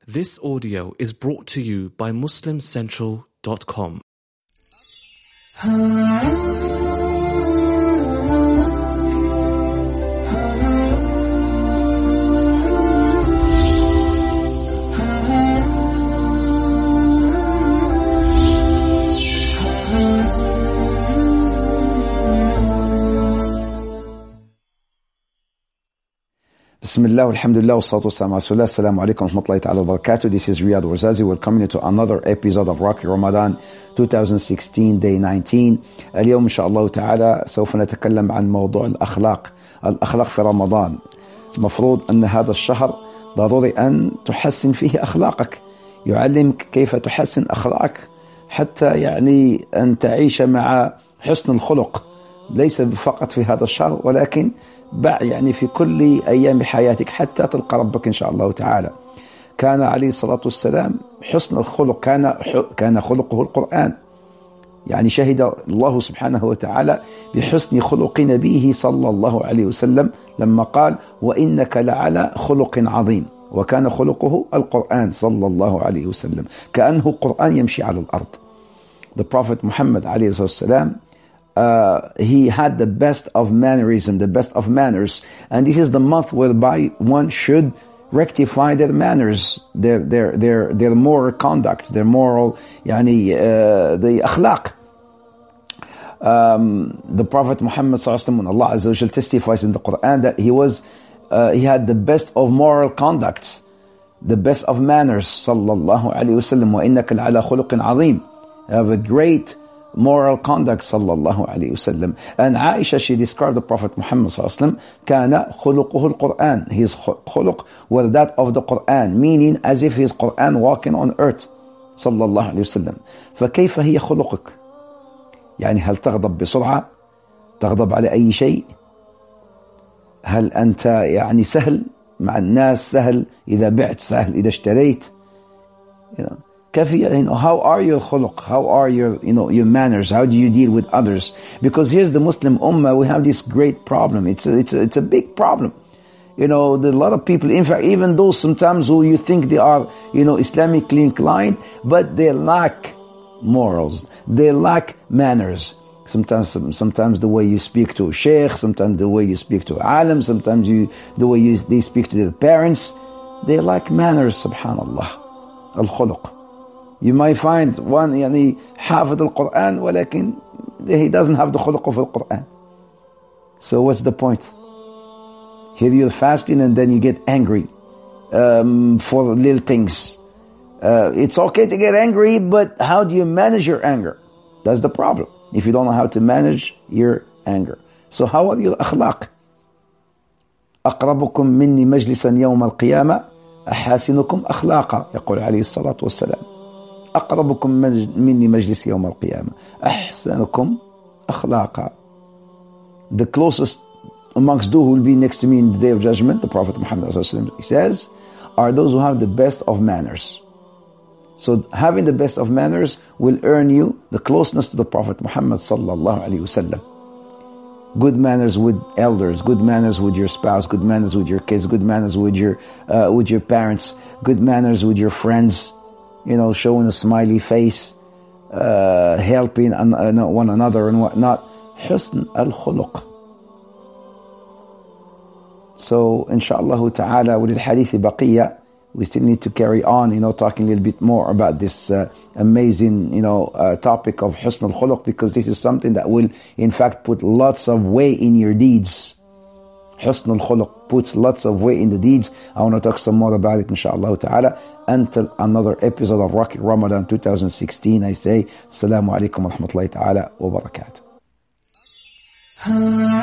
This audio is brought to you by MuslimCentral.com. Bismillah, alhamdulillah, wassalatu wassalamu ala rasulillah, assalamu alaikum wa rahmatullahi ta'ala wa barakatuh. This is Riyadh Warzazi. Welcoming you to another episode of Rocky Ramadan 2016, day 19. اليوم إن شاء الله تعالى سوف نتكلم عن موضوع الأخلاق في رمضان. مفروض أن هذا الشهر ضروري أن تحسن فيه أخلاقك، يعلمك كيف تحسن أخلاقك حتى يعني أن تعيش مع حسن الخلق، ليس فقط في هذا الشهر ولكن يعني في كل أيام حياتك حتى تلقى ربك إن شاء الله تعالى. كان عليه الصلاة والسلام حسن الخلق، كان خلقه القرآن، يعني شهد الله سبحانه وتعالى بحسن خلق نبيه صلى الله عليه وسلم لما قال وإنك لعلى خلق عظيم، وكان خلقه القرآن صلى الله عليه وسلم، كأنه قرآن يمشي على الأرض. The Prophet Muhammad عليه الصلاة والسلام he had the best of mannerism, the best of manners, and this is the month whereby one should rectify their manners, their moral conduct, their moral, the akhlaq. The Prophet Muhammad sallallahu alaihi wasallam, when Allah Azza wa Jal testifies in the Quran that he had the best of moral conducts, the best of manners, sallallahu alaihi wasallam. وَإِنَّكَ لَعَلَى خُلُقٍ عَظِيمٍ. You have a great moral conduct, sallallahu alayhi wasallam. And Aisha, she described the Prophet Muhammad sallallahu alayhi wasallam, kana khuluquhu al-Quran. His khuluq was that of the Quran, meaning as if his Quran walking on earth, sallallahu alayhi wasallam. فكيف هي خلقك؟ يعني هل تغضب بسرعة؟ تغضب على أي شيء؟ هل أنت يعني سهل مع الناس؟ سهل إذا بعت، سهل إذا اشتريت؟ How are your khuluq? How are your manners? How do you deal with others? Because here's the Muslim Ummah, we have this great problem. It's a big problem. There are a lot of people, in fact, even those sometimes who you think they are, Islamically inclined, but they lack morals. They lack manners. Sometimes the way you speak to a sheikh, sometimes the way you speak to alim, sometimes the way they speak to their parents. They lack manners, subhanallah. Al-khuluq. You might find one حافظ القرآن ولكن he doesn't have the خلق of القرآن. So what's the point? Here you're fasting and then you get angry for little things. It's okay to get angry, but how do you manage your anger? That's the problem. If you don't know how to manage your anger. So how are your أخلاق? أقربكم مني مجلسا يوم القيامة أحاسنكم أخلاقا، يقول عليه الصلاة والسلام. أقربكم مني مجلس يوم القيامة أحسنكم أخلاقا. The closest amongst those who will be next to me in the day of judgment, the Prophet Muhammad he says, are those who have the best of manners. So having the best of manners will earn you the closeness to the Prophet Muhammad sallallahu alaihi wasallam. Good manners with elders, good manners with your spouse, good manners with your kids, good manners with your parents, good manners with your friends. Showing a smiley face, helping one another and whatnot. Husn al-khuluq. So, inshallah ta'ala, with al-hadith baqiyya, we still need to carry on, talking a little bit more about this amazing, topic of husn al-khuluq, because this is something that will, in fact, put lots of weight in your deeds. Husn al-khuluq puts lots of weight in the deeds. I want to talk some more about it, inshallah ta'ala. Until another episode of Rocky Ramadan 2016, I say, Assalamu alaikum wa rahmatullahi ta'ala wa barakatuh.